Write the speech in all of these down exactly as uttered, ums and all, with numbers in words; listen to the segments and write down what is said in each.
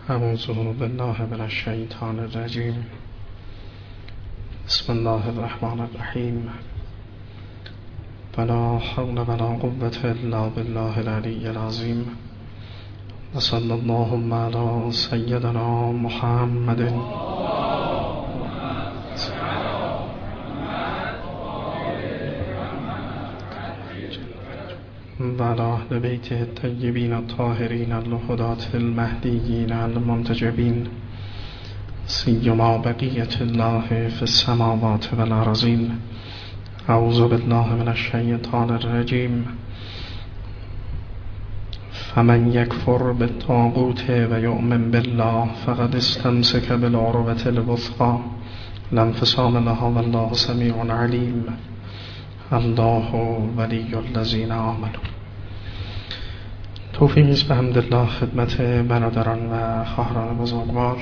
اعوذ بالله من الشیطان الرجیم. بسم الله الرحمن الرحیم. ولا حول ولا قوة الا بالله العلی العظیم. و صلی اللهم علی سیدنا محمد و علی اهل بیته الطیبین الطاهرین الهداة المهدیین المنتجبین، سیما بقیة الله فی السماوات والارضین. اعوذ بالله من الشیطان الرجیم. فمن یکفر بالطاغوت و یؤمن بالله فقد استمسک بالعروة الوثقی لا انفصام لها والله سمیع علیم. الله ولی الذین آمنوا. توفیقی است به حمدالله خدمت برادران و خواهران بزرگوار.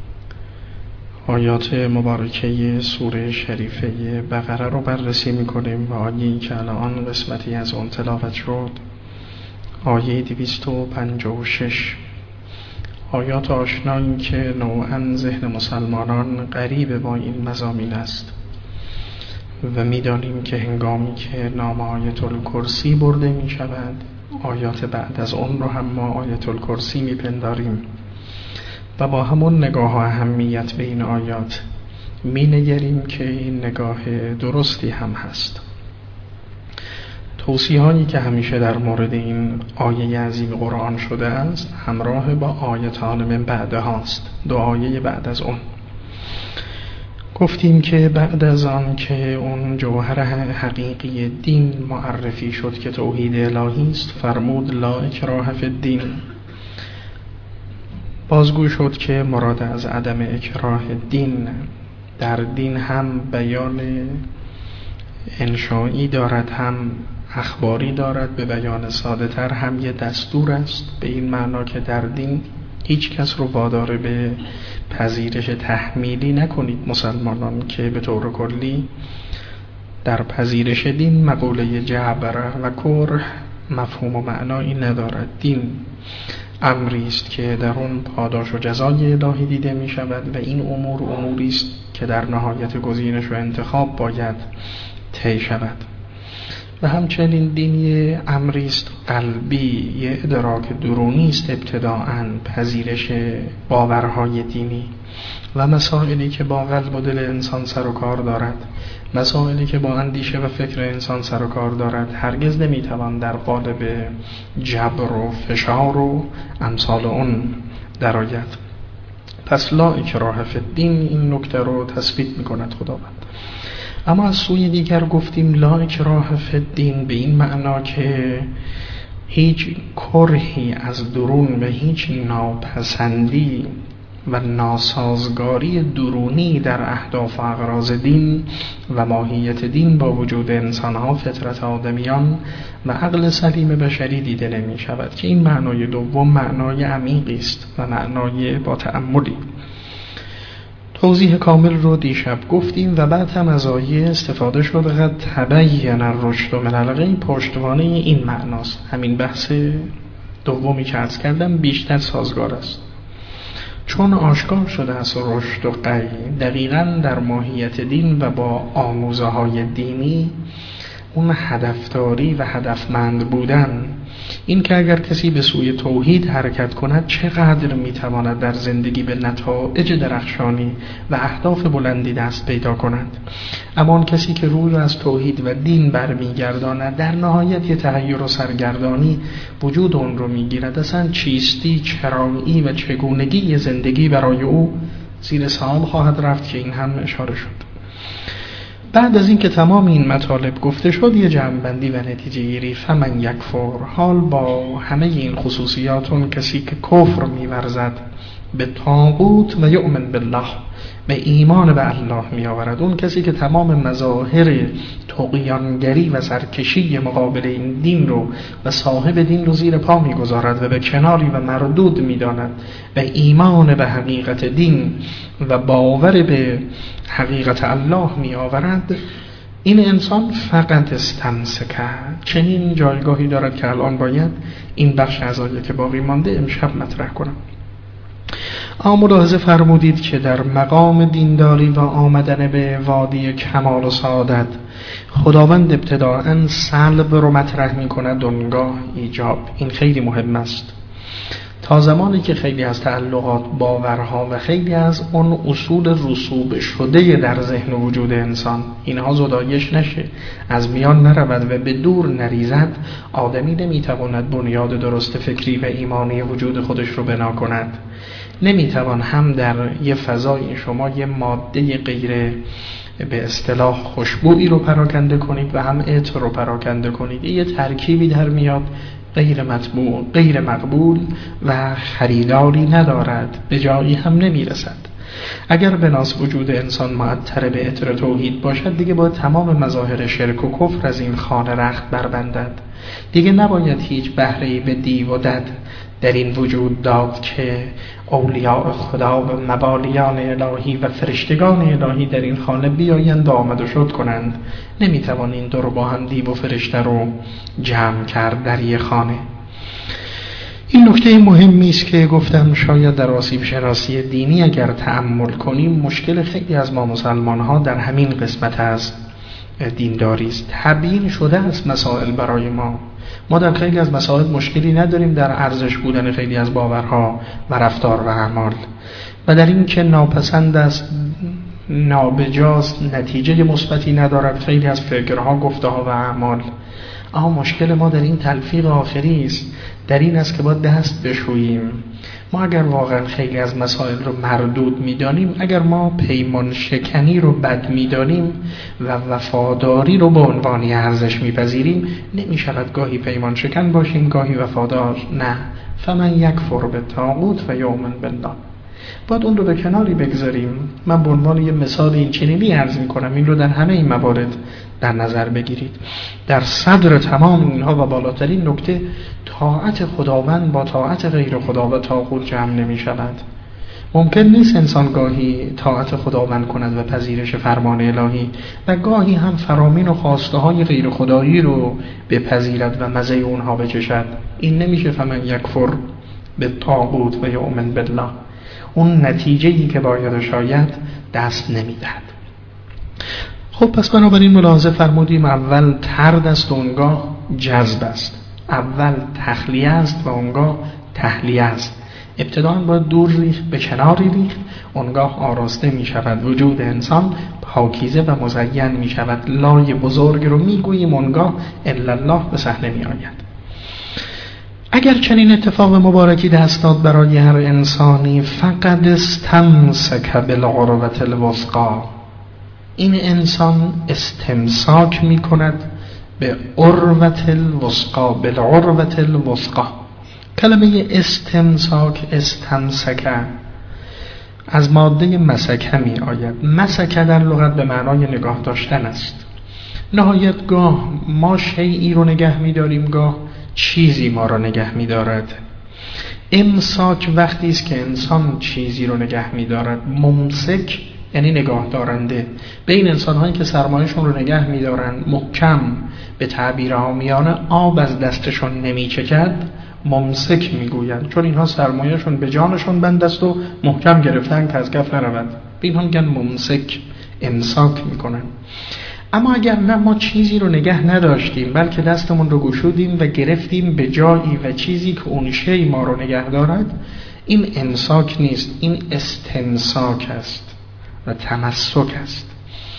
آیات مبارکه سوره شریفه بقره رو بررسی میکنیم و آیه‌ای که الان قسمتی از اون تلاوت شد، آیه دویست و پنجاه و شش. آیات آشنایی که نوعاً ذهن مسلمانان قریب با این مضامین است و میدانیم که هنگامی که نام آیت الکرسی برده می شود، آیات بعد از اون رو هم ما آیت الکرسی می پنداریم و با همون نگاه و اهمیت به این آیات می نگریم که این نگاه درستی هم هست. توصیه هایی که همیشه در مورد این آیه عظیم قرآن شده است همراه با آیات من بعد هاست، دو آیه بعد از اون. گفتیم که بعد از آن که اون جوهر حقیقی دین معرفی شد که توحید الهی است، فرمود لا اکراه فی الدین. بازگو شد که مراد از عدم اکراه دین در دین هم بیان انشایی دارد، هم اخباری دارد. به بیان ساده تر هم یه دستور است، به این معنا که در دین هیچ کس رو وادار به پذیرش تحمیلی نکنید مسلمانان، که به طور کلی در پذیرش دین مقوله جبر و کره مفهوم و معنایی ندارد. دین امری است که در اون پاداش و جزای الهی دیده می شود و این امور اموری است که در نهایت گزینش و انتخاب باید طی شود. و همچنین دین یه امری است قلبی، یه ادراک درونی است ابتداءً، پذیرش باورهای دینی و مسائلی که با قلب و دل انسان سر و کار دارد، مسائلی که با اندیشه و فکر انسان سر و کار دارد، هرگز نمیتوان در قالب جبر و فشار و امثال اون درآید. پس لا اکراه فی الدین این نکته رو تثبیت میکند خداوند. اما از سوی دیگر گفتیم لا اکراه فی الدین به این معنا که هیچ کرهی از درون و هیچ ناپسندی و ناسازگاری درونی در اهداف و اغراض دین و ماهیت دین با وجود انسانها، فطرت آدمیان و عقل سلیم بشری دیده نمی شود، که این معنای دوم معنای عمیقی است و معنای با تأملی. توضیح کامل رو دیشب گفتیم و بعد هم از آیه استفاده شد قد تبین الرشد من الغی، پشتوانه این معناست. همین بحث دومی که عرض کردم بیشتر سازگار است، چون آشکار شده است رشد و غی دقیقاً در ماهیت دین و با آموزه های دینی اون هدفداری و هدفمند بودن، این که اگر کسی به سوی توحید حرکت کند چقدر میتواند در زندگی به نتایج درخشانی و اهداف بلندی دست پیدا کند. اما اون کسی که روی از توحید و دین برمیگرداند در نهایت یه تحیر و سرگردانی وجود اون رو میگیرد. اصلا چیستی، چرایی و چگونگی زندگی برای او زیر سوال خواهد رفت که این هم اشاره شد. بعد از این که تمام این مطالب گفته شد، یه جمع‌بندی و نتیجه گیری. فمن یکفر، حال با همه این خصوصیات، اون کسی که کفر می‌ورزد به طاغوت و یؤمن بالله، به ایمان به الله می‌آورد، اون کسی که تمام مظاهر طغیانگری و سرکشی مقابل این دین رو و صاحب دین رو زیر پا می‌گذارد و به کناری و مردود می‌داند، به ایمان به حقیقت دین و باور به حقیقت الله می آورد، این انسان فقط استمسکه، چنین جایگاهی دارد که الان باید این بخش از آیه که باقی مانده امشب مطرح کنم. اما ملاحظه فرمودید که در مقام دینداری و آمدن به وادی کمال و سعادت خداوند ابتداءً سلب رو مطرح می کند اونگاه ایجاب. این خیلی مهم است. تا زمانی که خیلی از تعلقات، باورها و خیلی از اون اصول رسوب شده در ذهن و وجود انسان اینها زدایش نشه، از میان نرود و به دور نریزد، آدمی نمیتواند بنیاد درست فکری و ایمانی وجود خودش رو بنا کند. نمیتوان هم در یه فضای شما یه ماده غیر به اصطلاح خوشبویی رو پراکنده کنید و هم عطر رو پراکنده کنید. یه ترکیبی در میاد غیر مطبوع، غیر مقبول و خریداری ندارد، به جایی هم نمیرسد. اگر بناس وجود انسان معطر به عطر توحید باشد، دیگه باید تمام مظاهر شرک و کفر از این خانه رخت بربندد. دیگه نباید هیچ بهره‌ای به دیو و دد در این وجود داد که اولیاء خدا و مبالیان الهی و فرشتگان الهی در این خانه بیایند و آمد و شد کنند. نمیتوان این دو رو با هم، دیو و فرشته رو جمع کرد در یک خانه. این نکته مهمی است که گفتم شاید در آسیب شناسی دینی اگر تأمل کنیم، مشکل خیلی از ما مسلمان ها در همین قسمت از دینداری است. تبیین شده است مسائل برای ما. ما در خیلی از مسائل مشکلی نداریم در ارزش بودن خیلی از باورها و رفتار و اعمال، و در این که ناپسند است، نابجاست، نتیجه مثبتی ندارد خیلی از فکرها، گفته‌ها و اعمال. اما مشکل ما در این تلفیق آخری است، در این است که باید دست بشوییم. ما اگر واقعا خیلی از مسائل رو مردود می‌دانیم، اگر ما پیمان شکنی رو بد می‌دانیم و وفاداری رو به عنوان ارزش می‌پذیریم، نمی‌شود گاهی پیمان شکن باشیم، گاهی وفادار. نه، فمن یکفر بالطاغوت و یؤمن بالله، باید اون رو به کناری بگذاریم. من به عنوان یه مثال این چنینی عرض می‌کنم، این رو در همه این موارد در نظر بگیرید. در صدر تمام اینها و بالاترین نکته، طاعت خداوند با طاعت غیر خدا و طاغوت جمع نمی شود. ممکن نیست انسان گاهی طاعت خداوند کند و پذیرش فرمان الهی و گاهی هم فرامین و خواسته های غیر خدایی رو بپذیرد و مزه اونها بچشد. این نمیشه فمن یکفر به طاغوت و یؤمن بالله. اون نتیجه‌ای که باید شاید دست نمیدهد. خب پس بنابراین ملاحظه فرمودیم اول طرد است و اونگاه جذب است. اول تخلیه است و اونگاه تحلیه است. ابتداً باید دور ریخت، به کناری ریخت، اونگاه آراسته می شود وجود انسان، پاکیزه و مزین می شود. لای بزرگ رو می گوییم، اونگاه الا الله به صحنه می آید. اگر چنین اتفاق مبارکی دست داد برای هر انسانی، فقد استمسک بالعروة الوثقی، این انسان استمساک می کند به عروة الوثقی، بالعروة الوثقی. کلمه استمساک، استمسک از ماده مسکه می آید. مسکه در لغت به معنای نگاه داشتن است. نهایت گاه ما شیئی رو نگه می داریم، گاه چیزی ما رو نگه می دارد. امساک وقتی است که انسان چیزی رو نگه می دارد. ممسک یعنی نگاه دارنده. به این انسان هایی که سرمایه‌شون رو نگه می دارن محکم، به تعبیر عامیانه آب از دستشون نمی چکد، ممسک می گویند، چون اینها سرمایه‌شون به جانشون بند است و محکم گرفتن که از کف نرود. به اینها میگن ممسک، امساک می کنن. اما اگر نه ما چیزی رو نگه نداشتیم، بلکه دستمون رو گشودیم و گرفتیم به جایی و چیزی که اون شی ما رو نگه دارد، این امساک نیست، این استمساک است و تمسک است.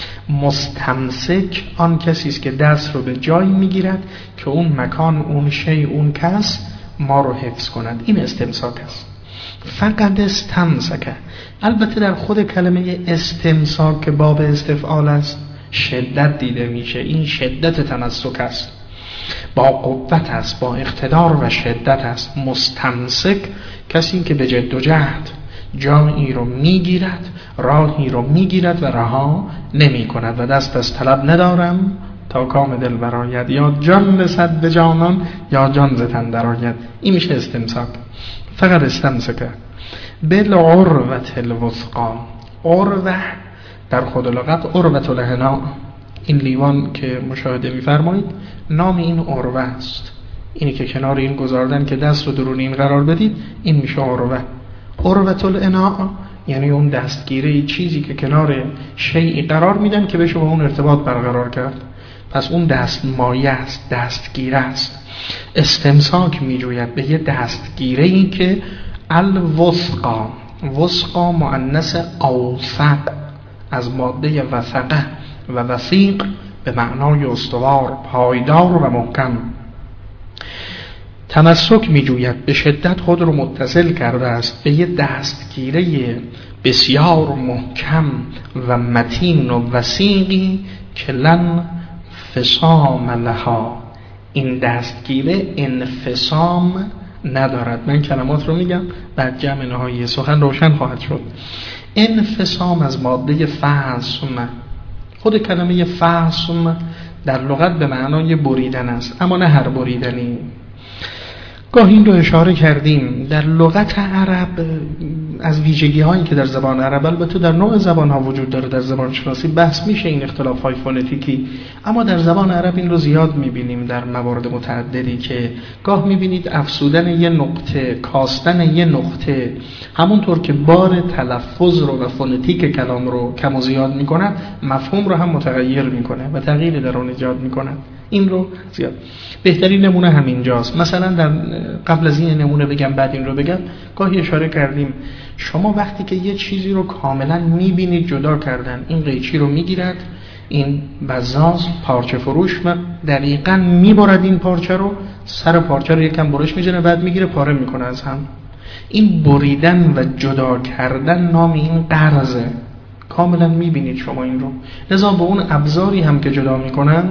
مستمسک آن کسی است که دست رو به جایی میگیرد که اون مکان، اون شی، اون کس ما رو حفظ کند. این استمساک است. فقط استمسک. البته در خود کلمه استمساک که باب استفعال است شدت دیده میشه. این شدت تمسک است، با قوت است، با اقتدار و شدت است. مستمسک کسی که به جد و جهد جایی رو میگیرد، راهی رو میگیرد و رها نمی کند و دست از طلب ندارم تا کام دل برآید، یا جان رسد به جانان یا جان ز تن درآید. این میشه استمساک. فقط استمسک بالعروة الوثقی. عروة در خود لغت عروة الحنا، این لیوان که مشاهده می‌فرمایید نام این عروة است. اینی که کنار این گذاردن که دست رو درون این قرار بدید، این میشه عروة. عروة الاناء یعنی اون دستگیره، چیزی که کنار شیئی قرار میدن که بشه با اون ارتباط برقرار کرد. پس اون دست مایه است، دستگیره است. استمساک میجوید به یه دستگیره ای که الوثقا، وثقا مؤنث اوثق از ماده وثقه و وثیق به معنای استوار، پایدار و محکم. تمسک میجوید به شدت خود رو متصل کرده است به یه دستگیره بسیار محکم و متین و وثیقی که لن فسام لها، این دستگیره انفسام ندارد. من کلمات رو میگم بعد جمع نهایی سخن روشن خواهد شد. انفسام از ماده فصم. خود کلمه فصم در لغت به معنای بریدن است، اما نه هر بریدنی. گاهی این رو اشاره کردیم در لغت عرب از ویژگی هایی که در زبان عرب، البته در نوع زبان ها وجود داره، در زبان شناسی بحث میشه این اختلاف های فونتیکی، اما در زبان عرب این رو زیاد میبینیم در موارد متعددی که گاه میبینید افسودن یه نقطه، کاستن یه نقطه همونطور که بار تلفظ رو و فونتیک کلام رو کم و زیاد میکنه، مفهوم رو هم متغیر میکنه و تغییر در اون ایجاد میکنه. این رو زیاد بهترین نمونه همینجاست. مثلا در قبل از این نمونه بگم بعد این رو بگم، گاهی اشاره کردیم شما وقتی که یه چیزی رو کاملا میبینید جدا کردن، این قیچی رو میگیرد این بزاز پارچه فروش و دقیقاً میبرد این پارچه رو، سر پارچه رو یکم برش میزنه بعد میگیره پاره میکنه از هم. این بریدن و جدا کردن نام این قرضه، کاملا میبینید شما این رو. لذا به اون ابزاری هم که جدا میکنن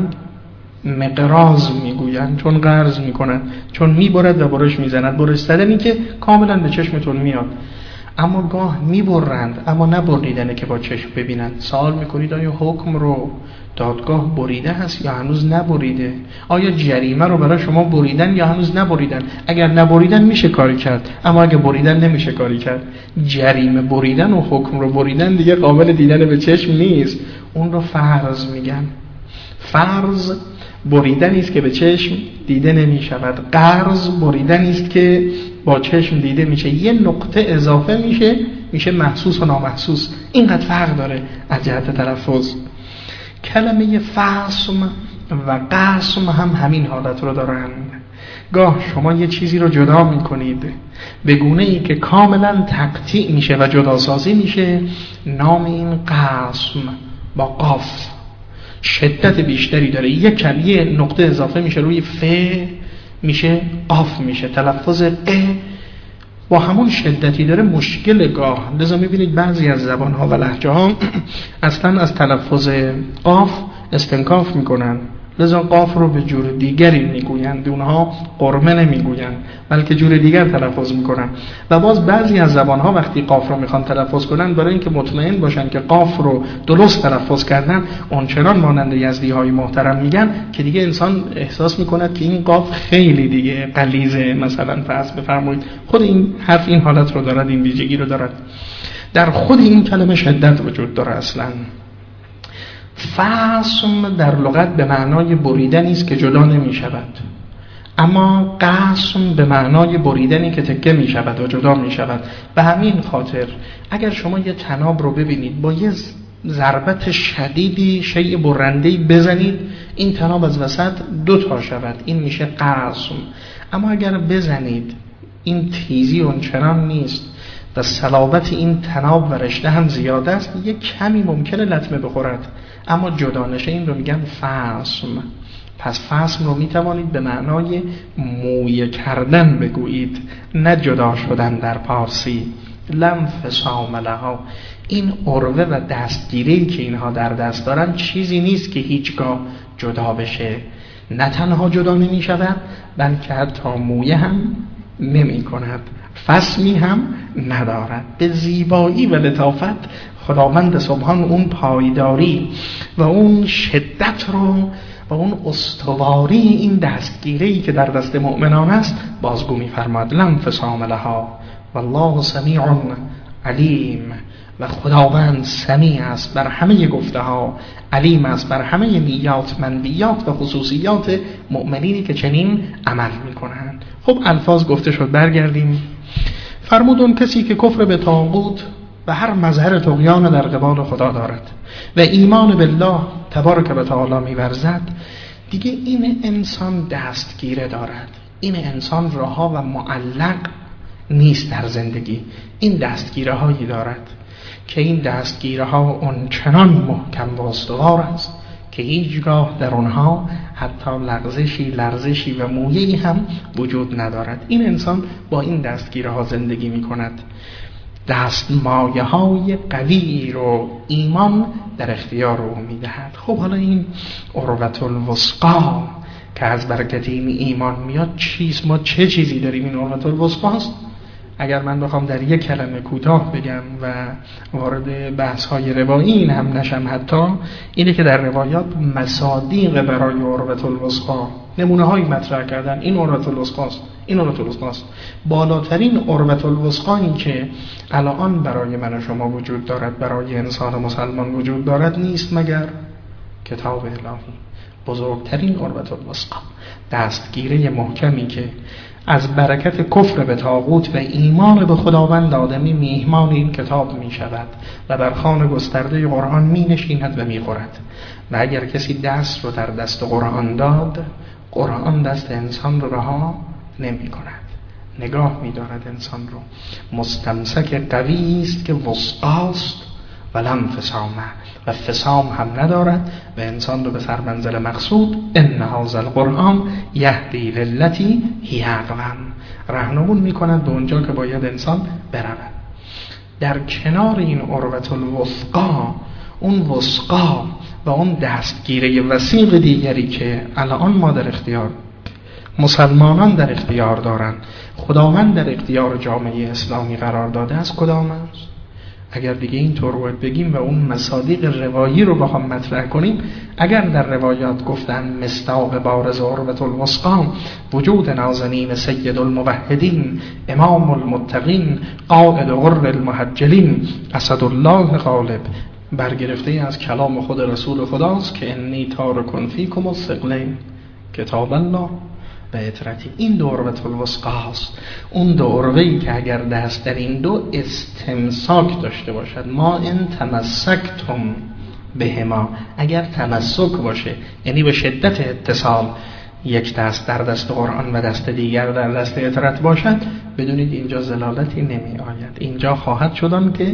مقراض میگوین، چون قرض میکنن، چون میبرد و برش میزند. برش زدنی که کاملا به چشمتون میاد، اما گاه میبرند اما نبریدنه که با چشم ببینند. سوال میکنید آیا حکم رو دادگاه بریده هست یا هنوز نبریده؟ آیا جریمه رو برای شما بریدن یا هنوز نبریدن؟ اگر نبریدن میشه کاری کرد، اما اگر بریدن نمیشه کاری کرد. جریمه بریدن و حکم رو بریدن دیگه قابل دیدن به چشم نیست، اون رو فرض میگن. فرض بریدنی است که به چشم دیده نمی شود، قرض بریدنی است که با چشم دیده میشه، یه نقطه اضافه میشه میشه محسوس و نامحسوس. اینقدر فرق داره از جهت تلفظ. کلمه فصم و قسم هم همین حالت رو دارن. گاه شما یه چیزی رو جدا میکنید به گونه ای که کاملا تقطیع میشه و جداسازی میشه، نام این قسم با قاف شدت بیشتری داره. یک کلیه نقطه اضافه میشه روی ف میشه قاف میشه. تلفظ ق با همون شدتی داره مشکل گاه. لذا میبینید بعضی از زبانها و لهجه ها اصلا از تلفظ قاف استنکاف میکنن، لذا قاف رو به جور دیگری میگویند، اونها قرمه نمیگویند بلکه جور دیگر تلفظ میکنن. و باز بعضی از زبانها وقتی قاف رو میخوان تلفظ کنن، برای اینکه مطمئن باشن که قاف رو درست تلفظ کردن، اونچنان مانند یزدی های محترم میگن که دیگه انسان احساس میکند که این قاف خیلی دیگه غلیظه. مثلا فرض بفرمایید خود این حرف این حالت رو دارد، این ویژگی رو دارد. در خود این کلمه شدت وجود داره. اصلا فصم در لغت به معنای بریدنی است که جدا نمی شود، اما قسم به معنای بریدنی که تکه می شود و جدا می شود. به همین خاطر اگر شما یه طناب رو ببینید با یه ضربت شدیدی شیء برنده‌ای بزنید، این طناب از وسط دو تا شود، این میشه قسم. اما اگر بزنید این تیزی اونچنان نیست و صلابت این طناب و رشته هم زیاده است، یه کمی ممکنه لطمه بخورد، اما جدا نشه، این رو میگن فصم. پس فصم رو میتوانید به معنای مویه کردن بگویید، نه جدا شدن در پارسی. لم فسام لها، این عروه و دستگیری که اینها در دست دارن چیزی نیست که هیچگاه جدا بشه. نه تنها جدا نمی شود بلکه حتی مویه هم نمی کند، فصمی هم ندارد. به زیبایی و لطافت خداوند سبحان اون پایداری و اون شدت رو و اون استواری این دستگیری که در دست مؤمنان است بازگو می‌فرماد. لم فسام لها والله سمیع علیم، و خداوند سمیع است بر همه گفته ها، علیم است بر همه نیات، منویات و خصوصیات مؤمنینی که چنین عمل میکنند. خب الفاظ گفته شد، برگردیم. فرمود اون کسی که کفر به طاغوت و هر مظهر طغیان در قبال خدا دارد و ایمان بالله تبارک و تعالی می‌ورزد، دیگه این انسان دستگیره دارد. این انسان رها و معلق نیست در زندگی. این دستگیره هایی دارد که این دستگیره ها اون چنان محکم و استوار است که هیچگاه در اونها حتی لغزشی لرزشی و مویه‌ای هم وجود ندارد. این انسان با این دستگیره ها زندگی می کند. دستمایه های قوی رو ایمان در اختیار او می دهد. خب حالا این عروة الوثقی که از برکت این ایمان میاد چیست؟ ما چه چیزی داریم؟ این عروة الوثقی است. اگر من بخوام در یک کلمه کوتاه بگم و وارد بحث های روایی این هم نشم، حتی اینه که در روایات مصادیق برای عروة الوثقی نمونه هایی مطرح کردن. این عروة الوثقی است، این عروة الوثقی است. بالاترین عروة الوثقی این که الان برای من و شما وجود دارد، برای انسان مسلمان وجود دارد، نیست مگر کتاب الهی. بزرگترین عروة الوثقی، دستگیره محکمی که از برکت کفر به طاغوت و ایمان به خداوند آدمی میهمان این کتاب می شود و در خوان گسترده قرآن می نشیند و می خورد. و اگر کسی دست رو در دست قرآن داد، قرآن دست انسان رو رها نمی کند، نگاه می دارد انسان رو. مستمسک قوی است که وثقاست ولم فسامه، و فسام هم ندارد و انسان رو به سر منزل مقصود ان هذا القرآن یهدی للتی هی اقوم، راهنمون میکند به اونجا که باید انسان برود. در کنار این عروة الوثقی، اون وثقا و اون دستگیره وثیق دیگری که الان ما در اختیار مسلمانان در اختیار دارن، خداوند در اختیار جامعه اسلامی قرار داده است، کدام است؟ اگر دیگه این طور باید بگیم و اون مصادیق روایی رو بخوام مطرح کنیم، اگر در روایات گفتن مصداق بارز عروة الوثقی وجود نازنین سید الموحدین امام المتقین قائد غر المحجلین اسد الله غالب، برگرفته از کلام خود رسول خداست که انی تارک فیکم الثقلین کتاب الله و اطرتی. این دو عروة الوثقی هست، اون دو عروه‌ای که اگر دست در این دو استمساک داشته باشد، ما ان تمسکتم بهما، اگر تمسک باشه یعنی به شدت اتصال، یک دست در دست قرآن و دست دیگر در دست اطرت باشد، بدونید اینجا زلالتی نمی آید. اینجا خواهد شدن که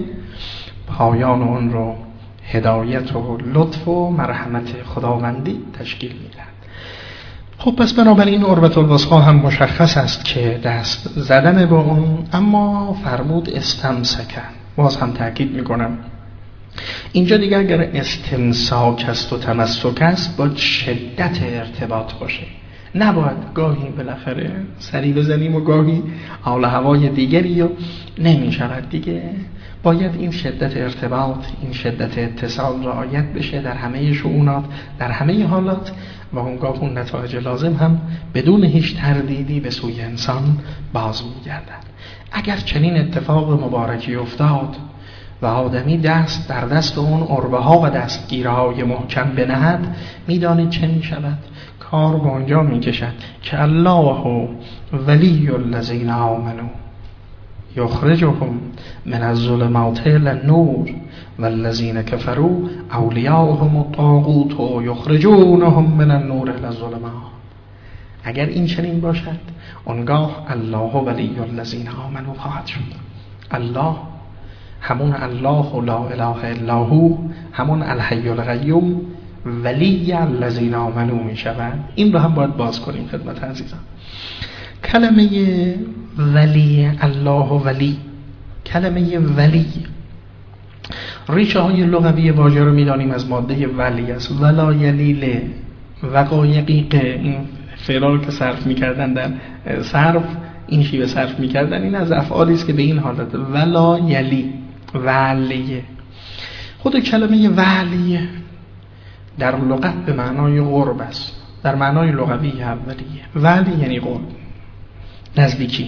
پایان اون رو هدایت و لطف و مرحمت خداوندی تشکیل میدن. خب پس بنابراین عروة الوثقی هم مشخص است که دست زدن با اون، اما فرمود استمسکن. باز هم تأکید میکنم اینجا دیگه اگر استمساک است و تمسک است با شدت ارتباط باشه، نباید گاهی بالاخره سری بزنیم و گاهی حال هوای دیگری و نمی شود دیگه. باید این شدت ارتباط، این شدت اتصال رعایت بشه در همه شؤونات، در همه حالات، و اونگاه اون نتایج لازم هم بدون هیچ تردیدی به سوی انسان باز می‌گردد. اگر چنین اتفاق مبارکی افتاد و آدمی دست در دست اون عروه ها و دستگیرهای محکم بنهد، میدانید چه می شود؟ کار به اونجا می کشد که الله ولی الذین آمنوا یخرجهم من الظلمات الی النور والذین کفروا اولیاءهم الطاغوت یخرجونهم من النور الی الظلمات. اگر این چنین باشد، آنگاه الله ولی الذین آمنوا خواهد شد. الله همون الله لا اله الا هو، همون الحی القیوم، ولی الذین آمنوا می شود. این رو هم باید باز کنیم خدمت عزیزان. کلمه ولی، الله ولی، کلمه ولی ریشه های لغوی واژه رو میدانیم از ماده ولی است. ولا یلیل، وقایقیق، این فعلا که صرف میکردن در صرف، این شیوه صرف میکردن، این از افعالی است که به این حالت ولا یلی، ولیه. خود کلمه ولیه در لغت به معنای قرب است، در معنای لغوی اولیه. ولی یعنی قرب، نزدیکی.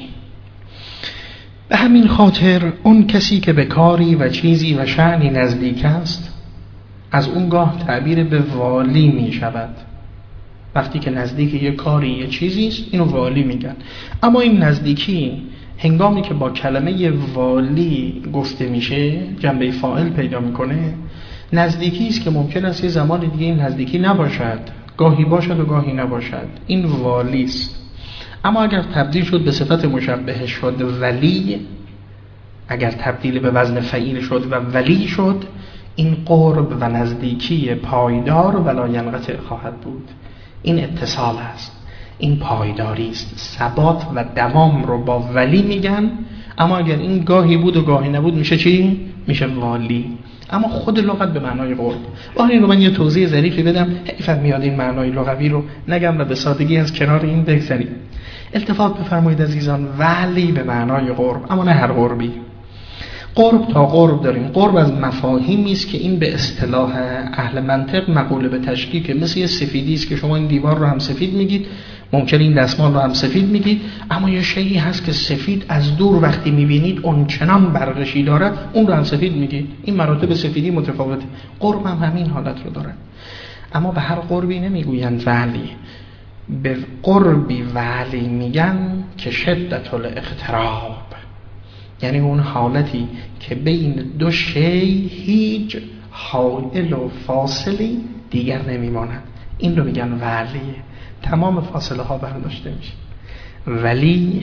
به همین خاطر اون کسی که به کاری و چیزی و شأنی نزدیک است، از اونگاه تعبیر به والی می شود. وقتی که نزدیک یه کاری یه چیزی است، اینو والی میگن. اما این نزدیکی هنگامی که با کلمه والی گفته میشه جنبه فاعل پیدا میکنه، نزدیکی است که ممکن است یه زمان دیگه این نزدیکی نباشد، گاهی باشد و گاهی نباشد، این والی است. اما اگر تبدیل شد به صفت مشبهه شد ولی، اگر تبدیل به وزن فعیل شد و ولی شد، این قرب و نزدیکی پایدار ولا ینقطع خواهد بود. این اتصال است، این پایداری است. ثبات و دوام رو با ولی میگن، اما اگر این گاهی بود و گاهی نبود میشه چی؟ میشه والی. اما خود لغت به معنای قرب. آن این رو من یه توضیح ظریفی بدم، حیف میاد این معنای لغوی رو نگم و به سادگی از کنار این بگذریم. التفات بفرمایید عزیزان، ولی به معنای قرب، اما نه هر قربی. قرب تا قرب داریم. قرب از مفاهیمی است که این به اصطلاح اهل منطق مقوله به تشکیک، مثل یه سفیدی است که شما این دیوار رو هم سفید میگید، ممکن این دستمال رو هم سفید میگید، اما یه شیئی هست که سفید از دور وقتی میبینید اون چنان برقشی دارد، اون رو هم سفید میگید. این مراتب سفیدی متفاوته. قرب هم همین حالت رو داره. اما به هر قربی نمیگویند ولی، به قربی ولی میگن که شدت الاقتراب، یعنی اون حالتی که بین دو شی هیچ حائل و فاصلی دیگر نمیماند، این رو میگن ولی. تمام فاصله ها برداشته میشه. ولی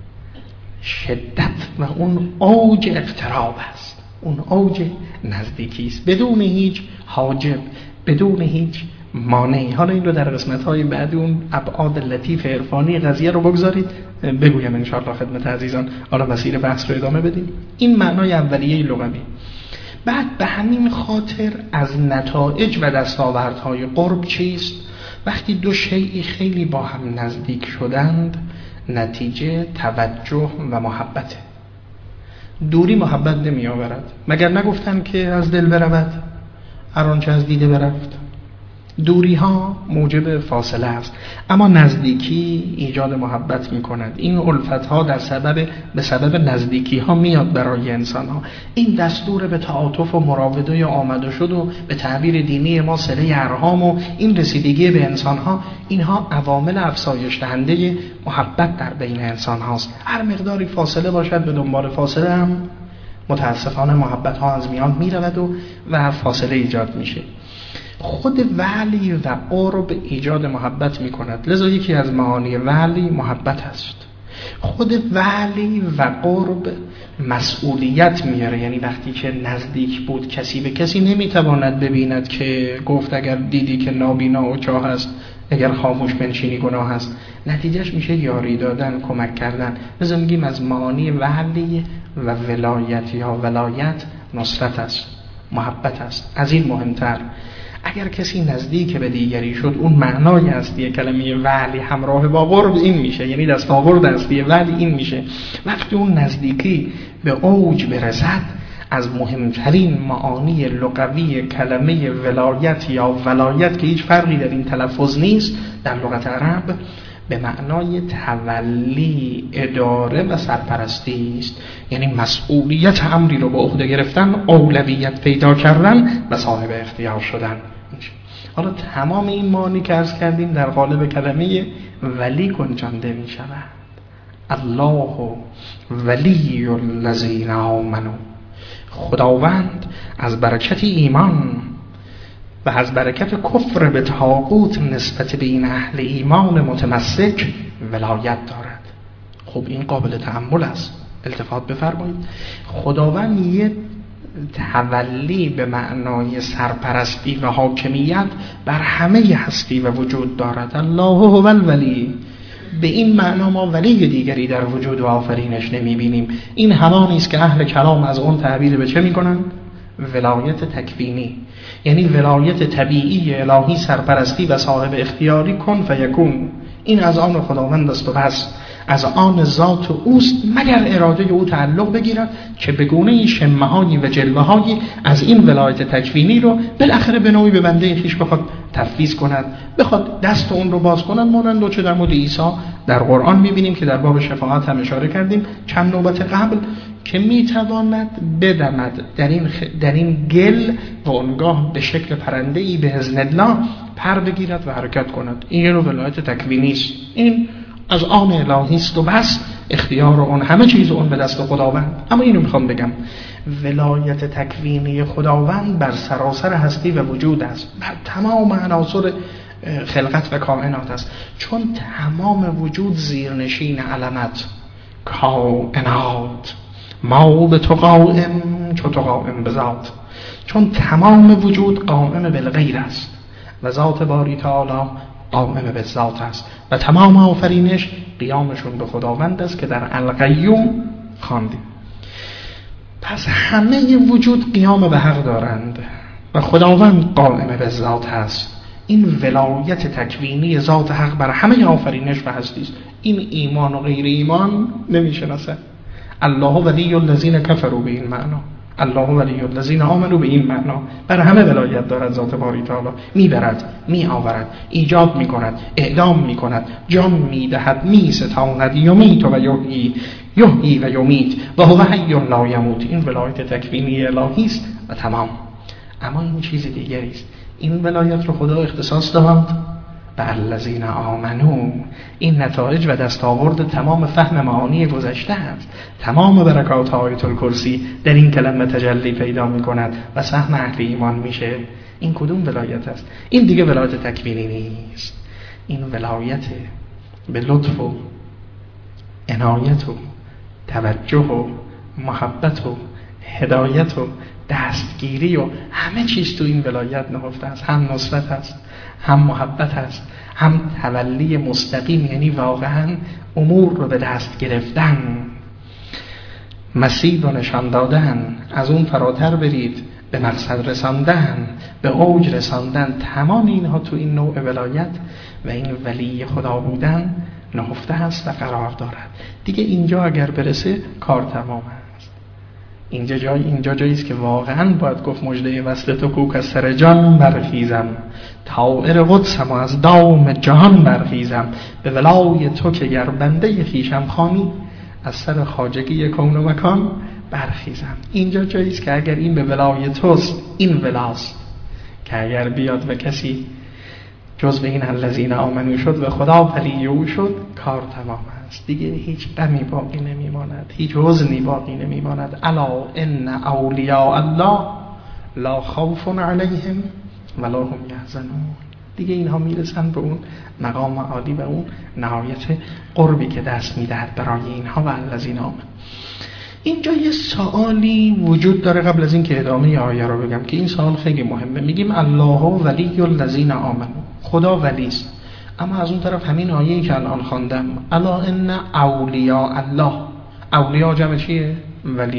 شدت و اون اوج اقتراب است، اون اوج نزدیکی است، بدون هیچ حاجب، بدون هیچ مانعی. حالا این رو در قسمت های بعد اون ابعاد لطیف عرفانی قضیه رو بگذارید بگویم ان شاء الله خدمت عزیزان، حالا مسیر بحث رو ادامه بدیم. این معنای اولیه لغوی. بعد به همین خاطر از نتایج و دستاوردهای قرب چیست؟ وقتی دو شیئی خیلی با هم نزدیک شدند، نتیجه توجه و محبته. دوری محبت نمی آورد، مگر نگفتن که از دل برود هر آنچه از دیده برفت؟ دوری ها موجب فاصله است، اما نزدیکی ایجاد محبت می کند. این الفت ها در سبب به سبب نزدیکی ها میاد برای انسان ها. این دستور به تعاطف و مراوده یا آمده شد و به تعبیر دینی ما صله ارحام و این رسیدگی به انسان ها، اینها عوامل افزایش دهنده محبت در بین انسان هاست. هر مقداری فاصله باشد، به دنبال فاصله هم متاسفانه محبت ها از میان می رود و و فاصله ایجاد میشه. خود ولی و قرب ایجاد محبت می کند، لذا یکی از معانی ولی محبت است. خود ولی و قرب مسئولیت میاره، یعنی وقتی که نزدیک بود کسی به کسی نمیتواند ببیند که گفت اگر دیدی که نابینا و چاه است، اگر خاموش بنشینی گناه است. نتیجهش میشه یاری دادن، کمک کردن. لذا میگیم از معانی ولی و ولایت یا ولایت نصرت است، محبت است. از این مهمتر اگر کسی نزدیک به دیگری شد، اون معنای اصلی کلمه ولی همراه با قرب این میشه، یعنی دستاورد اصلی ولی این میشه. وقتی اون نزدیکی به اوج برسد، از مهمترین معانی لغوی کلمه ولایت یا ولایت که هیچ فرقی در این تلفظ نیست در لغت عرب، به معنای تولی، اداره و سرپرستی است. یعنی مسئولیت امری رو به عهده گرفتن، اولویت پیدا کردن و صاحب اختیار شدن. حالا تمام این معانی که عرض کردیم در قالب کلمه ولی گنجانده می شود. الله ولی الذین آمنوا، خداوند از برکت ایمان و از برکت کفر به طاغوت نسبت به این اهل ایمان متمسک ولایت دارد. خب این قابل تأمل است. التفات بفرمایید، خداوند یه تولی به معنای سرپرستی و حاکمیت بر همه هستی و وجود دارد. الله هو الولی، به این معنا ما ولی دیگری در وجود و آفرینش نمیبینیم. این همانی است که اهل کلام از اون تعبیر به چه میکنن؟ ولایت تکوینی، یعنی ولایت طبیعی الهی، سرپرستی و صاحب اختیاری، کن فیکون. این از آن خداوند است و بس، از آن ذات اوست، مگر اراده او تعلق بگیرد که به گونه شمه‌هایی و جلوه‌هایی از این ولایت تکوینی رو بالاخره به نوعی به بنده خویش بخواد تفویض کند، بخواد دست اون رو باز کند. مانند چه در مورد عیسی در قرآن می‌بینیم که در باب شفاعت هم اشاره کردیم چند نوبت قبل، که میتواند بدمد در این, خ... در این گل و اونگاه به شکل پرنده‌ای به اذن الله پر بگیرد و حرکت کند. این یه ولایت تکوینی است. این از آن الهی است و بس، اختیار اون همه چیز اون به دست خداوند. اما اینو میخوام بگم، ولایت تکوینی خداوند بر سراسر هستی و وجود است، بر تمام عناصر خلقت و کائنات است، چون تمام وجود زیرنشین علمت کائنات ما به تو قائم چو تو قائم به ذات، چون تمام وجود قائم بالغیر است و ذات باری تعالی قائم به ذات است و تمام آفرینش قیامشون به خداوند است که در القیوم خواندیم. پس همه وجود قیام به حق دارند و خداوند قائم به ذات است. این ولایت تکوینی ذات حق بر همه آفرینش و هستی است. این ایمان و غیر ایمان نمیشناسه. الله ولی الذین کفروا به این معنا، الله ولی الذین آمنوا به این معنا. بر همه ولایت دارد ذات باری تعالی، میبرد، میآورد، ایجاد میکند، اعدام میکند، جان میدهد، میستاند، یمیت و یحیی، یحیی و یمیت و هو حی لا یموت. این ولایت تکوینی الهی است و تمام. اما این چیز دیگری است. این ولایت رو خدا اختصاص داد به الذین آمنو. این نتایج و دستاورد تمام فهم معانی گذشته است. تمام برکات آیت الکرسی در این کلمه تجلی پیدا می کند و سهم اهل ایمان میشه. این کدوم ولایت است؟ این دیگه ولایت تکوینی نیست. این ولایت به لطف و عنایت و توجه و محبت و هدایت و دستگیری و همه چیز تو این ولایت نهفته است. هم نصرت است، هم محبت است، هم تولی مستقیم، یعنی واقعا امور رو به دست گرفتن، مسیر رو نشان دادن، از اون فراتر برید، به مقصد رساندن، به اوج رساندن. تمام اینها تو این نوع ولایت و این ولی خدا بودن نهفته است و قرار دارد. دیگه اینجا اگر برسه کار تمام است. اینجا جای اینجا جایی است که واقعا باید گفت مژده وصل تو کوک از سر جان برخیزم، طائر قدسم و از دام جهان برخیزم، به ولای تو که گر بنده خویشم خوانی، از سر خواجگی کون و مکان برخیزم. اینجا جایی است که اگر این به ولای توست، این ولاست که اگر بیاد و کسی جز به این الذین آمنو شد و خدا ولی او شد، کار تمام است. دیگه هیچ غمی باقی نمیماند، هیچ حزنی باقی نمیماند. الا ان اولیاء الله لا خوف علیهم ولا هم یحزنون. دیگه اینها میرسن به اون مقام عالی و اون نهایت قربی که دست میدهد برای اینها و الذین آمنو. اینجا یه سوالی وجود داره قبل از این که ادامه آیه رو بگم که این سوال خیلی مهمه. میگیم الله ولی الذین آمنو، خدا ولی است، اما از اون طرف همین آیه‌ای که الان خواندم الا ان اولیاء الله، اولیاء جمع چیه؟ ولی.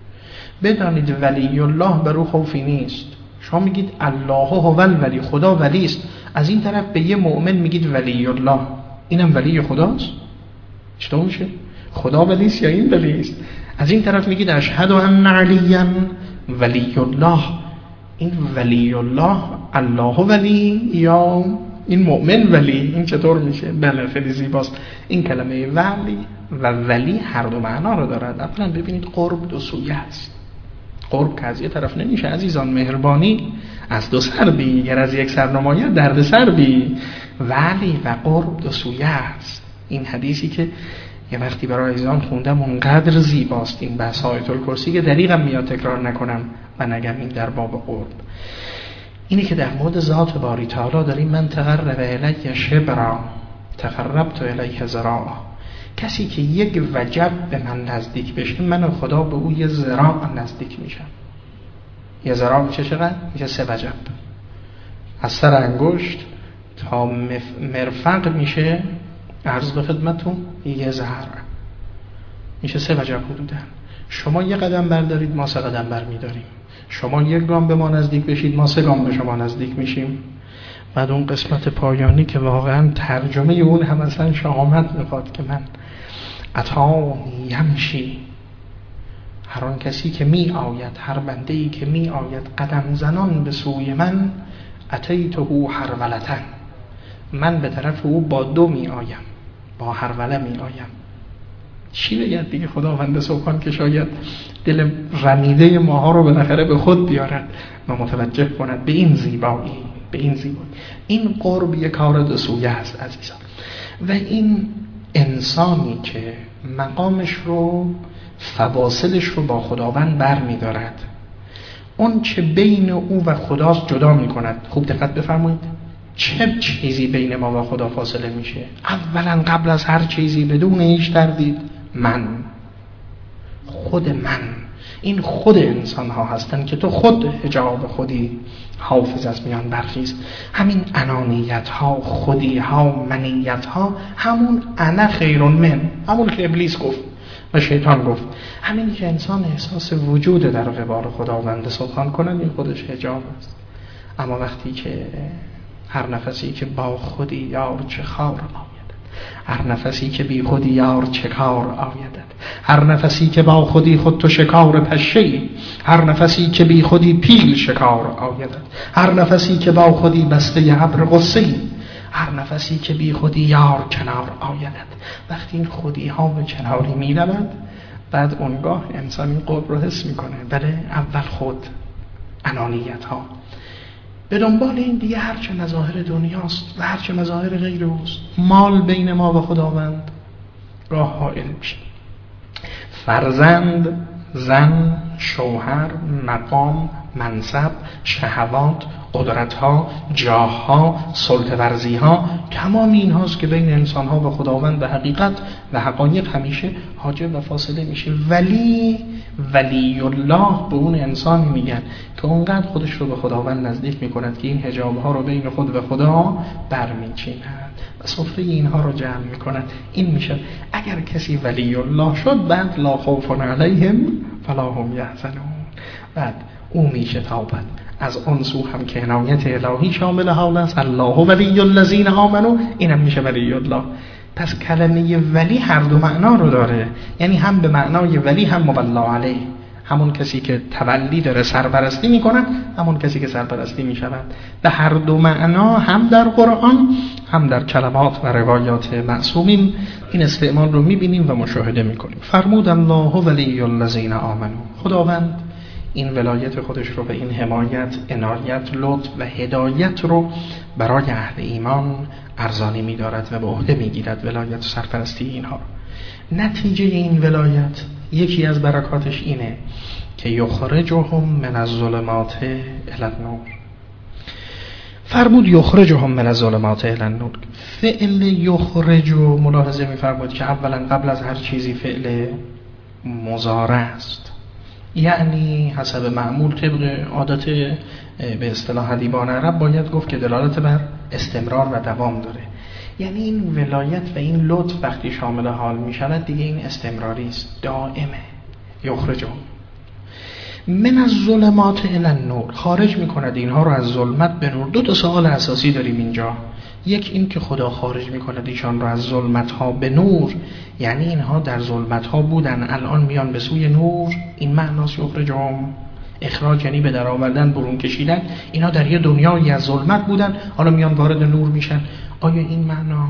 بدانید ولی الله بر او خوفی نیست. شما میگید الله هو الولی، خدا ولی است، از این طرف به یه مؤمن میگید ولی الله، اینم ولی خداست؟ چطور میشه؟ خدا ولی است یا این ولی است؟ از این طرف میگید اشهد ان علیا ولی الله، این ولی الله الله ولی یا این مؤمن ولی؟ این چطور میشه؟ بله خیلی زیباست. این کلمه ولی و ولی هر دو معنا رو دارد. اولا ببینید قرب دو سویه است. قرب که از یه طرف نمیشه عزیزان، مهربانی از دو سر بی، گر از یک سر نماید درد سر بی. ولی و قرب دو سویه است. این حدیثی که یه وقتی برای عزیزان خوندم اونقدر زیباست این بحث آیت الکرسی که دریغم میاد تکرار نکنم و نگم این در باب قرب. اینی که در مورد ذات باری تعالی داریم من تقرب الی شبرا تقربت الیه ذراع. کسی که یک وجب به من نزدیک بشه، من و خدا به او یه ذراع نزدیک میشم. یه ذراع میشه چقدر؟ میشه سه وجب. از سر انگشت تا مرفق میشه عرض به خدمتون یه ذره، میشه سه وجب حدودا. شما یه قدم بردارید ما سه قدم برمیداریم، شما یک گام به ما نزدیک بشید ما سه گام به شما نزدیک میشیم. بعد اون قسمت پایانی که واقعا ترجمه اون هم اصلا شهامت میخواد که من اتانی یمشی، هر آن کسی که می آید، هر بنده‌ای که می آید قدم زنان به سوی من، اتیته هرولتن، من به طرف او با دو می آیم، با هروله می آیم. چی بگید دیگه خداوند سبحان که شاید دل رمیده ماها رو بالاخره به خود بیارد و متوجه کند به این زیبایی، به این زیبایی. این قرب یک کار دو سویه است عزیزان. و این انسانی که مقامش رو فواصلش رو با خداوند بر می دارد، اون چه بین او و خداست جدا می کند. خوب دقت بفرمایید، چه چیزی بین ما و خدا فاصله میشه؟ اولا قبل از هر چیزی بدون هیچ تردید من، خود من، این خود انسان ها هستن که تو خود حجاب خودی حافظ از میان برخیز. همین انانیت ها، خودی ها، منیت ها، همون انا خیرون من، همون که ابلیس گفت و شیطان گفت، همین که انسان احساس وجود در قبال خداوند سبحان کنن، این خودش حجاب است. اما وقتی که هر نفسی که با خودی یار چه خار آیدد، هر نفسی که بی خودی یار چه کار آیدد، هر نفسی که با خودی خود تو شکار پشه‌ای، هر نفسی که بی خودی پیل شکار آیدد، هر نفسی که با خودی بسته ابر غصه‌ای، هر نفسی که بی خودی یار کنار آیدد. وقتی این خودی ها به کناری می رود، بعد اونگاه انسان این قرب رو حس می کنه. بله، اول خود، انانیت ها، به دنبال این دیگه هرچه مظاهر دنیاست و هرچه مظاهر غیر اوست. مال بین ما و خداوند راه حائل میشه، فرزند، زن، شوهر، مقام، منصب، شهوات، قدرت‌ها، جاه‌ها، سلطه‌ورزی‌ها، تمام این هاست که بین انسان‌ها و خداوند و حقیقت و حقایق همیشه حاجب و فاصله میشه. ولی ولی الله به اون انسان میگن که اونقدر خودش رو به خداوند نزدیک میکند که این حجاب‌ها رو بین خود و خدا برمیچیند و سفره اینها رو جمع میکند. این میشه اگر کسی ولی الله شد، بعد لا خوف علیهم فلا هم یحزنون، بعد او میشه تابد از اون سو هم که عنایت الهی شامل حال است. الله ولی الذین آمنوا، اینم میشه ولی الله. پس کلمه ولی هر دو معنا رو داره، یعنی هم به معنای ولی هم مولا علیه، همون کسی که تولی داره، سرپرستی میکنه، همون کسی که سرپرستی میشود. به هر دو معنا هم در قرآن هم در کلمات و روایات معصومین این استعمال رو میبینیم و مشاهده میکنیم. فرمود الله ولی الذین آمنوا، خداوند این ولایت خودش رو به این حمایت، عنایت، لطف و هدایت رو برای اهل ایمان ارزانی می‌دارد و به عهده می‌گیرد ولایت و سرپرستی اینها. نتیجه این ولایت یکی از برکاتش اینه که یخرجهم من الظلمات الی النور. فرمود یخرجهم من الظلمات الی النور. فعل یخرج رو ملاحظه می‌فرمایید که اولا قبل از هر چیزی فعل مضارع است، یعنی حسب معمول طبق عادت به اصطلاح ادیبان عرب باید گفت که دلالت بر استمرار و دوام داره. یعنی این ولایت و این لطف وقتی شامل حال می شود دیگه این استمراری است، دائمه. یخرجهم من الظلمات الی النور، خارج می کند اینها رو از ظلمت به نور. دو تا سوال اساسی داریم اینجا. یک این که خدا خارج می کند ایشان رو از ظلمت ها به نور، یعنی اینها در ظلمت ها بودن الان میان به سوی نور. این معناست یخرجهم، اخراج یعنی به در آوردن، برون کشیدن. اینها در یه دنیایی از ظلمت بودن، حالا میان وارد نور میشن. آیا این معنا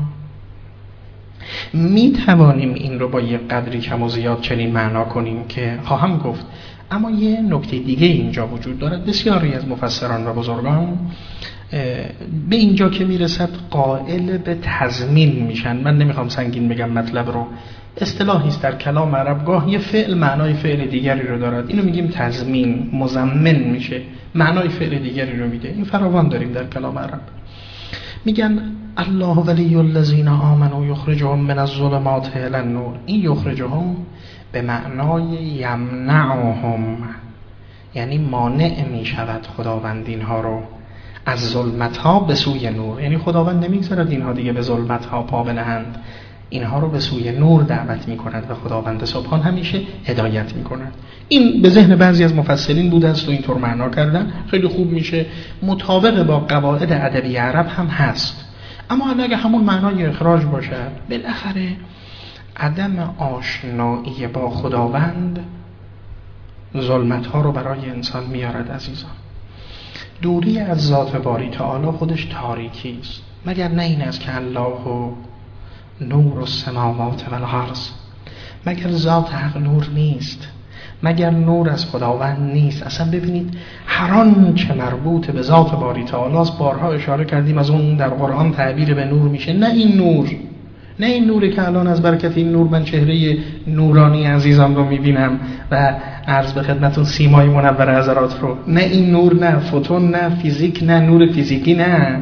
می توانیم این رو با یه قدری کم و زیاد چنین معنا کنیم که خواهم گفت؟ اما یه نکته دیگه اینجا وجود دارد. بسیاری از مفسران و بزرگان به اینجا که میرسد قائل به تضمین میشن. من نمیخوام سنگین بگم مطلب رو، اصطلاحی است در کلام عرب، گاه یه فعل معنای فعل دیگری رو دارد، اینو میگیم تضمین، مضمن میشه، معنای فعل دیگری رو میده. این فراوان داریم در کلام عرب. میگن الله ولی الذین آمنوا یخرجهم من الظلمات الی النور. این یخرجهم به معنای یمنعهم، یعنی مانع میشود خداوند اینها رو از ظلمت ها به سوی نور. یعنی خداوند نمیگذارد اینها دیگه به ظلمت ها پا بنهند، اینها رو به سوی نور دعوت میکند و خداوند سبحان همیشه هدایت میکند. این به ذهن بعضی از مفسرین بوده است و اینطور معنا کردن، خیلی خوب میشه، مطابق با قواعد ادبی عرب هم هست. اما اگه همون معنای اخراج باشد، بالاخره عدم آشنایی با خداوند ظلمت ها رو برای انسان میارد. عزیزان، دوری از ذات باری تعالی خودش تاریکی است، مگر نه این است که الله نور السماوات و الارض، مگر ذات حق نور نیست؟ مگر نور از خداوند نیست؟ اصلا ببینید هر آنچه مربوط به ذات باری تعالی است، بارها اشاره کردیم، از اون در قرآن تعبیر به نور میشه. نه این نور، نه این نوری که الان از برکت این نور من چهره نورانی عزیزم رو میبینم و عرض به خدمتون سیمای منور حضرات رو. نه این نور، نه فوتون، نه فیزیک، نه نور فیزیکی، نه،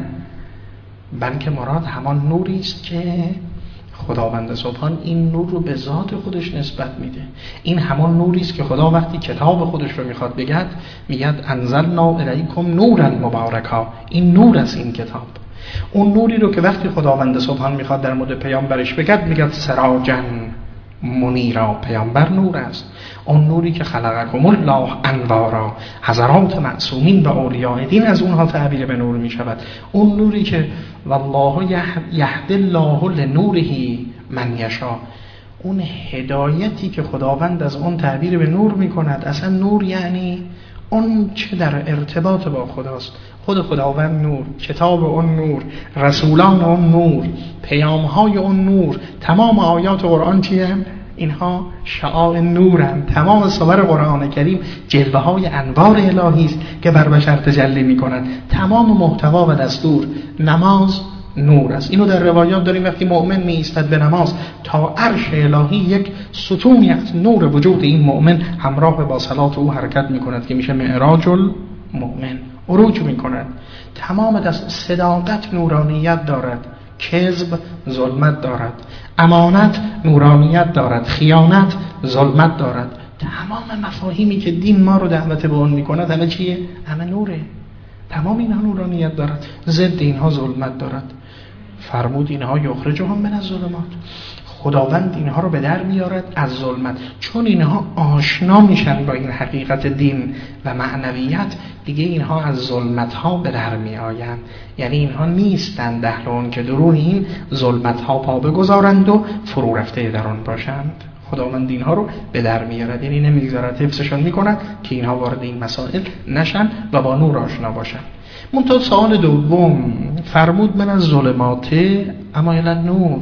بلکه مراد همان نوری است که خداوند سبحان این نور رو به ذات خودش نسبت میده. این همان نوری است که خدا وقتی کتاب خودش رو میخواد بگد میگد انزلنا الیکم نورا مبارکا، این نور از این کتاب. اون نوری رو که وقتی خداوند سبحان میخواد در مورد پیامبرش بگد میگد سراجا منیرا، پیامبر نور است. اون نوری که خلقکم الله انوارا، حضرات معصومین و اولیاء دین از اونها تعبیر به نور میشود. اون نوری که والله یهدی الله لنوره من یشاء، اون هدایتی که خداوند از اون تعبیر به نور میکند. اصلا نور یعنی اون چه در ارتباط با خداست. خود خداوند نور، کتاب اون نور، رسولان اون نور، پیامهای اون نور، تمام آیات قرآن چیه؟ اینها شعاع نورند. تمام سور قرآن کریم جلوه های انوار الهی است که بر بشر تجلی میکنند. تمام محتوا و دستور. نماز نور است. اینو در روایات داریم وقتی مؤمن می ایستد به نماز تا عرش الهی یک ستونی از نور وجود این مؤمن همراه با صلات او حرکت میکند که میشه معراج المؤمن، عروج میکند. تمام دست صداقت نورانیت دارد، کذب ظلمت دارد، امانت نورانیت دارد، خیانت ظلمت دارد. تمام مفاهیمی که دین ما رو دعوت به اون میکند همه چیه؟ همه نوره. تمام اینها نورانیت دارد، ضد اینها ظلمت دارد. فرمود اینها یخرجهم من الظلمات، خداوند اینها رو به در میارد از ظلمت. چون اینها آشنا میشن با این حقیقت دین و معنویت، دیگه اینها از ظلمت ها به در میآیند. یعنی اینها نیستند دهلون که درون این ظلمت ها پا بگذارند و فرو رفته در آن باشند. خداوند اینها رو به در میارد، یعنی نمیگذارد، حفظشون میکند که اینها وارد این مسائل نشن و با نور آشنا باشن. منتها سوال دوم فرمود من از ظلمات اما الی نور،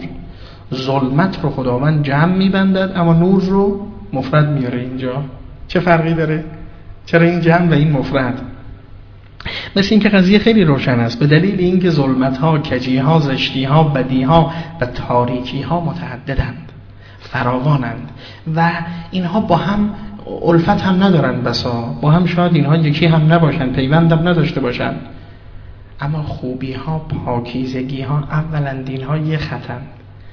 ظلمت رو خداوند جمع میبندد اما نور رو مفرد میاره. اینجا چه فرقی داره؟ چرا این جمع و این مفرد؟ مثل این که قضیه خیلی روشن است. به دلیل اینکه ظلمت ها، کجی ها، زشتی ها، بدی ها و تاریکی ها متعددند، فراوانند و اینها با هم الفت هم ندارن، بسا با هم شاید اینها یکی هم نباشن، پیوند هم نداشته باشن، اما خوبی ها، پاکیزگی ها، اولا دین ها یه خطن.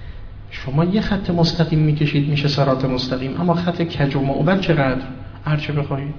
شما یه خط مستقیم میکشید میشه صراط مستقیم، اما خط کج و معوج چقدر؟ هرچه بخواهید.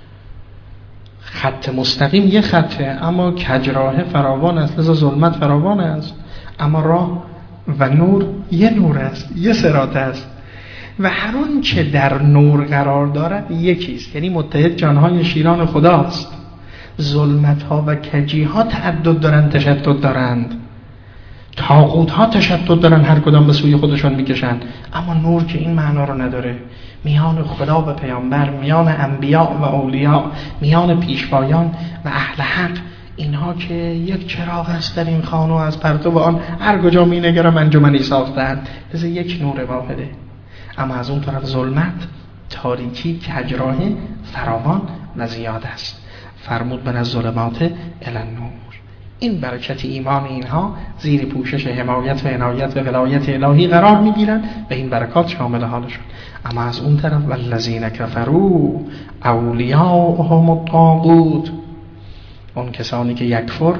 خط مستقیم یه خطه اما کج راه فراوان است، لذا ظلمت فراوان است. اما راه و نور یه نور است، یه صراط است و هر اون چه در نور قرار دارد یکیست، یعنی متحد جانهای شیران خداست. ظلمت ها و کجی ها تعدد دارند، تشدد دارند، طاغوت ها تشدد دارن، هر کدام به سوی خودشون میکشن. اما نور که این معنا رو نداره. میان خدا و پیامبر، میان انبیاء و اولیاء، میان پیشوایان و اهل حق، اینها که یک چراغ است در این خانه و از پرتو آن هر کجا مینگرم انجمنی ساختند، لذا یک نور واحده. اما از اون طرف ظلمت، تاریکی، کجراه فراوان و زیاد است. فرمود من از ظلمات الی النور. این برکت ایمان اینها زیر پوشش حمایت و عنایت و ولایت الهی قرار میگیرند و این برکات شامل حالشون. اما از اون طرف والذین کفروا اولیاءهم الطاغوت، اون کسانی که یکفر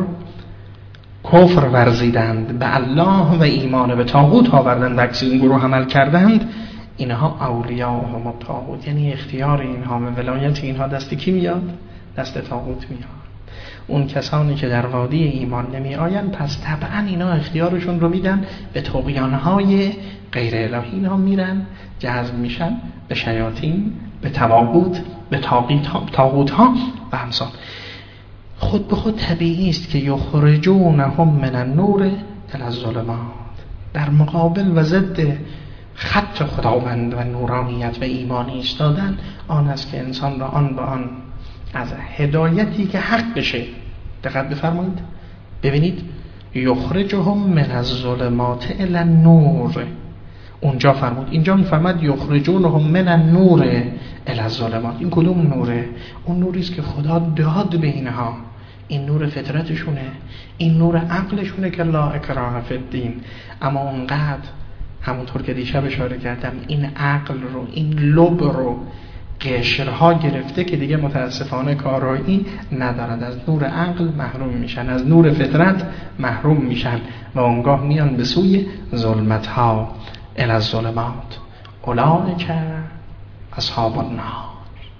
کفر ورزیدند به الله و ایمان به طاغوت آوردند، عکس این گروه عمل کردند، اینها اولیاءهم الطاغوت، یعنی اختیار اینها و ولایت اینها دست کی میاد؟ دست طاغوت میاد. اون کسانی که در وادی ایمان نمی آیند پس طبعا اینا اختیارشون رو میدن به طغیانهای غیر الهی. اینا میرن جذب میشن به شیاطین، به طواغوت، به طاغوت ها و امثال. خود به خود طبیعی است که یخرجونهم من النور الی الظلمات، در مقابل و ضد خط خداوند و نورانیت و ایمانی ایستادن آن است که انسان را آن به آن از هدایتی که حق بشه. دقت بفرمایید، ببینید یخرجهم من الظلمات الی النور، اونجا فرمود، اینجا میفرماد یخرجونهم من النور الی الظلمات. این کدوم نوره؟ اون نوری است که خدا داد به اینها. این نور فطرتشونه، این نور عقلشونه که لا اکراه فی الدین. اما اونقدر همونطور که دیشب اشاره کردم این عقل رو، این لب رو قشرها گرفته که دیگه متاسفانه کارایی ندارد. از نور عقل محروم میشن، از نور فطرت محروم میشن و اونگاه میان به سوی ظلمت ها الی الظلمات اولئک اصحاب النار.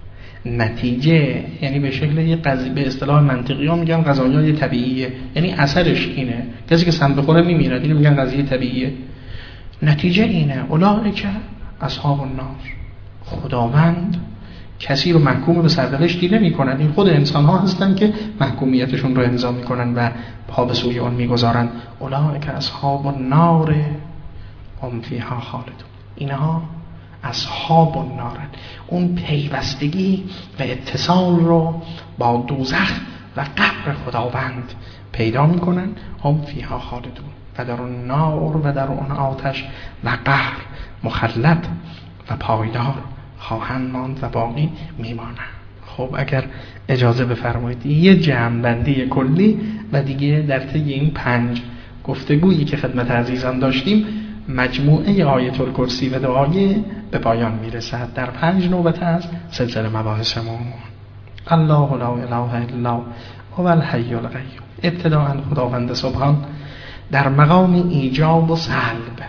نتیجه یعنی به شکل یه قضیه، به اصطلاح منطقی ها میگن قضایای طبیعیه، یعنی اثرش اینه، کسی که سم بخوره میمیره، اینو میگن قضیه طبیعیه. نتیجه اینه اولئک اصحاب النار. خداوند کسی رو محکوم به سرنوشت نمی کنن، این خود انسان ها هستن که محکومیتشون رو امضا میکنن و پا به سوی اون میگذارن. اولئک اصحاب النار هم فیها خالدون. اینها اصحاب النار، اون پیوستگی و اتصال رو با دوزخ و قبر خداوند پیدا میکنن. هم فیها خالدون و در اون نار و در اون آتش و قهر مخلد و پایدار خواهند ماند و باقی میمانند. خب اگر اجازه بفرمایید یه جمع‌بندی کلی و دیگه در طی این پنج گفتگویی که خدمت عزیزان داشتیم مجموعه آیت الکرسی و دعای به پایان میرسد در پنج نوبت از سلسله مباحثمون. الله لا اله الا هو الحی القیوم. ابتداء خداوند سبحان در مقام ایجاب و سلب،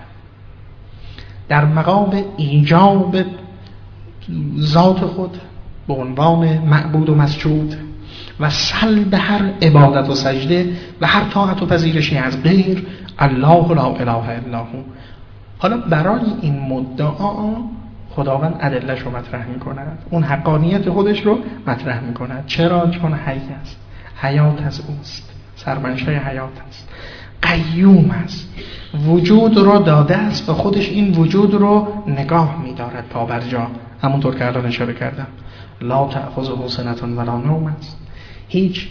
در مقام ایجاب ذات خود به عنوان معبود و مسجود و سلب هر عبادت و سجده و هر طاعت و پذیرشی از غیر، الله لا اله الا هو. حالا برای این مدعا خداوند ادله‌اش رو مطرح می‌کند، اون حقانیت خودش رو مطرح می‌کند. چرا؟ چون حی است، حیات از اوست، سرمنشأ حیات است، قیوم است، وجود رو داده است و خودش این وجود رو نگاه می‌دارد پا بر جا. همونطور که الان اشاره کردم لا تأخذه سنة ولا نوم است، هیچ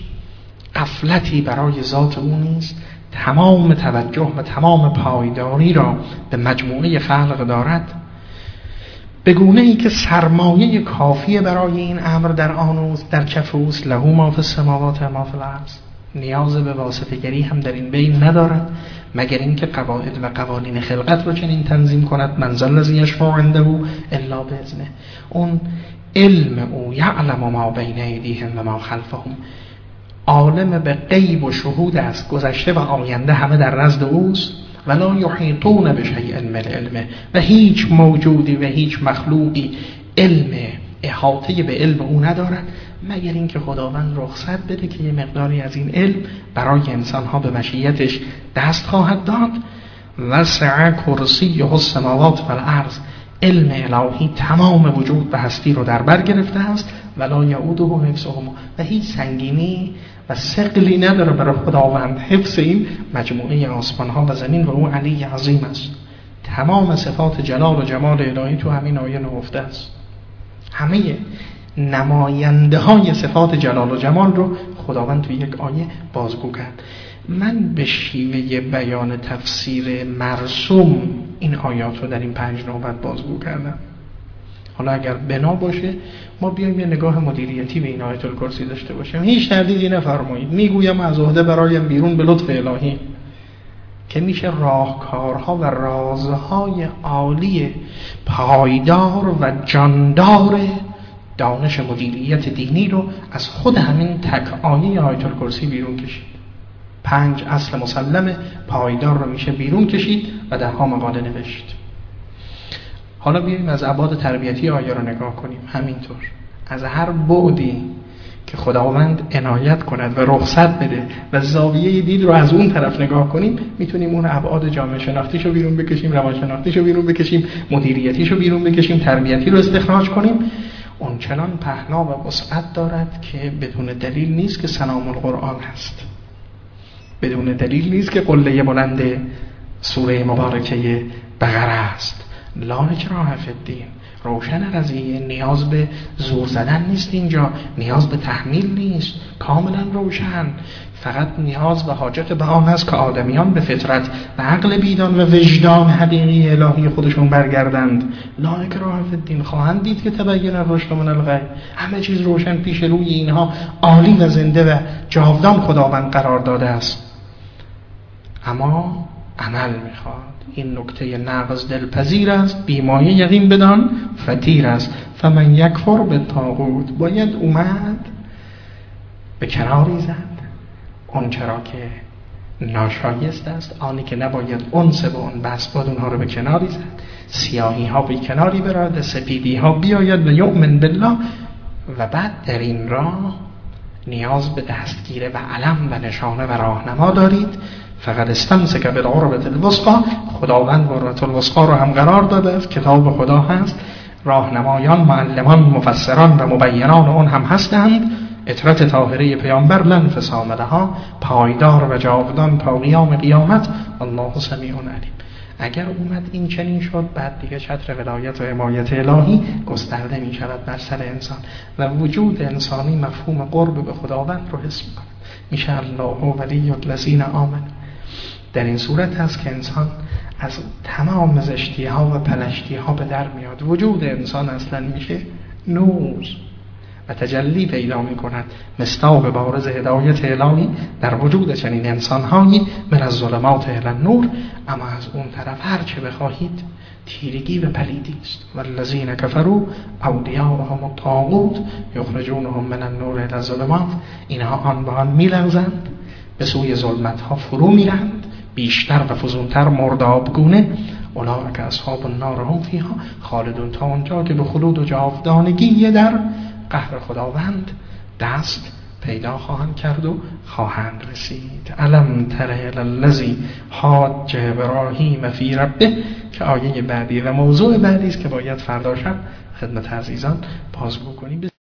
غفلتی برای ذات او نیست، تمام توجه و تمام پایداری را به مجموعه خلق دارد، به گونه ای که سرمایه کافی برای این امر در آن اوست، در کف اوست. له ما فی السماوات و ما فی الارض. نیاز به واسطه‌گری هم در این بین ندارد مگر اینکه قواعد و قوانین خلقت رو چنین تنظیم کند. من ذا الذی یشفع عنده الا باذنه. اون علم او یعلم ما بین ایدیهم و ما خلفهم، عالم به غیب و شهود است، گذشته و آینده همه در نزد اوست. ولا یحیطون بشیء من علمه، و هیچ موجودی و هیچ مخلوقی علم احاطه به علم او ندارد مگر اینکه خداوند رخصت بده که یه مقداری از این علم برای انسانها به مشیتش دست خواهد داد. وسع کرسیه السماوات و الارض. علم الهی تمام وجود و هستی رو در بر گرفته است. ولا یعوده حفظهما. و هیچ سنگینی و ثقلی نداره برای خداوند حفظ این مجموعه آسمان ها و زمین و او علی عظیم است. تمام صفات جلال و جمال الهی تو همین آیه نهفته است. همه نماینده های صفات جلال و جمال رو خداوند تو یک آیه بازگو کرد. من به شیوه بیان تفسیر مرسوم این آیات رو در این پنج نوبت بازگو کردم. حالا اگر بنا باشه ما بیایم یه نگاه مدیریتی به این آیت الکرسی داشته باشیم. هیچ تردیدی نفرمایید، میگویم از عهده برایم بیرون به لطف الهی که میشه راهکارها و رازهای عالی پایدار و جاندار دانش مدیریت دینی رو از خود همین تک آیه آیت الکرسی بیرون کشید. پنج اصل مسلم پایدار رو میشه بیرون کشید و ده ها مقاله نوشت. حالا بیاییم از ابعاد تربیتی آیه رو نگاه کنیم. همینطور از هر بعدی که خداوند عنایت کند و رخصت بده و زاویه دید رو از اون طرف نگاه کنیم میتونیم اون ابعاد جامعه شناختیشو بیرون بکشیم، روان شناختیشو بیرون بکشیم، مدیریتیشو بیرون بکشیم، تربیتی رو استخراج کنیم. اون چنان پهنا و وسعت دارد که بدون دلیل نیست که سلام القرآن هست، بدون دلیل نیست که قله بلند سوره مبارکه بقره است. لا اکراه فی الدین. روشن قضیه، نیاز به زور زدن نیست، اینجا نیاز به تحمیل نیست، کاملا روشن. فقط نیاز و حاجت به آن است که آدمیان به فطرت و عقل بیدان و وجدان حقیقی الهی خودشون برگردند. لا اکراه فی الدین. خواهند دید که تبین الرشد من الغی. همه چیز روشن پیش روی اینها عالی و زنده و جاودان خداوند قرار داده است، اما عمل میخواد. این نکته نقض دلپذیر است، بیمایه یقین بدان فتیر است. فمن یکفر به طاغوت، باید اومد به کناری زد اون چرا که ناشایست است، آنی که نباید انس به اون بس باید اونها رو به کناری زد. سیاهی ها به کناری براد، سپیدی ها بیاید و یؤمن بالله. و بعد در این راه نیاز به دستگیره و علم و نشانه و راهنما دارید. فقط استمسک بالعروة الوثقی، خداوند عروة الوثقی رو هم قرار داده است، کتاب خدا هست، راهنمایان، معلمان، مفسران و مبینان اون هم هستند. اطرت طاهره پیامبر لن فسام لها، پایدار و جاودان تا قیام قیامت. الله سمیع علیم. اگر اومد این چنین شد، بعد دیگه چتر ولایت و حمایت الهی گسترده می شود بر سر انسان و وجود انسانی مفهوم قرب به خداوند رو حس می‌کند. میشه الله ولی الذین آمنوا. در این صورت هست که انسان از تمام زشتی ها و پلشتی ها به در میاد. وجود انسان اصلا میشه نور و تجلی پیدا می کند، مصداق بارز هدایت الهی در وجود چنین انسان‌هایی من از ظلمات الی النور. اما از اون طرف هر چه بخواهید تیرگی و پلیدی است. والذین کفروا اولیاءهم الطاغوت یخرجونهم من النور الی الظلمات. اینها آن به آن می‌لغزند، به سوی ظلمت ها فرو میرند، بیشتر و فزونتر مردابگونه. اولئک اصحاب النار هم فیها خالدون، تا اونجا که به خلود و جاودانگی در قهر خداوند دست پیدا خواهند کرد و خواهند رسید. الم تر الی الذی حاج ابراهیم فی ربه، که آیه بعدی و موضوع بعدی است که باید فردا شب خدمت عزیزان بازگو کنیم.